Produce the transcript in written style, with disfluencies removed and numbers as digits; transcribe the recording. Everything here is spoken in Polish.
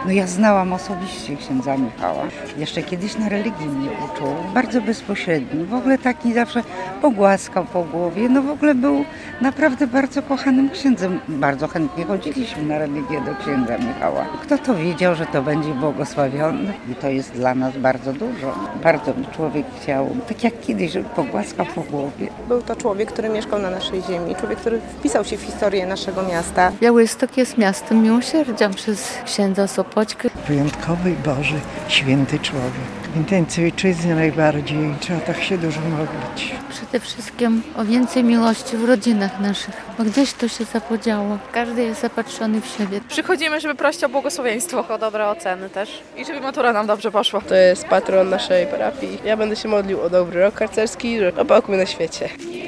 No ja znałam osobiście księdza Michała. Jeszcze kiedyś na religii mnie uczył. Bardzo bezpośredni. W ogóle taki zawsze pogłaskał po głowie. No w ogóle był naprawdę bardzo kochanym księdzem. Bardzo chętnie chodziliśmy na religię do księdza Michała. Kto to wiedział, że to będzie błogosławiony? I to jest dla nas bardzo dużo. Bardzo by człowiek chciał, tak jak kiedyś, żeby pogłaskał po głowie. Był to człowiek, który mieszkał na naszej ziemi, człowiek, który wpisał się w historię naszego miasta. Białystok jest miastem miłosierdzia przez księdza Sopoćkę. Wyjątkowy, Boży, święty człowiek. Intencji ojczyzny najbardziej. Trzeba tak się dużo modlić. Przede wszystkim o więcej miłości w rodzinach naszych, bo gdzieś to się zapodziało. Każdy jest zapatrzony w siebie. Przychodzimy, żeby prosić o błogosławieństwo. O dobre oceny też. I żeby matura nam dobrze poszła. To jest patron naszej parafii. Ja będę się modlił o dobry rok harcerski, o pokój na świecie.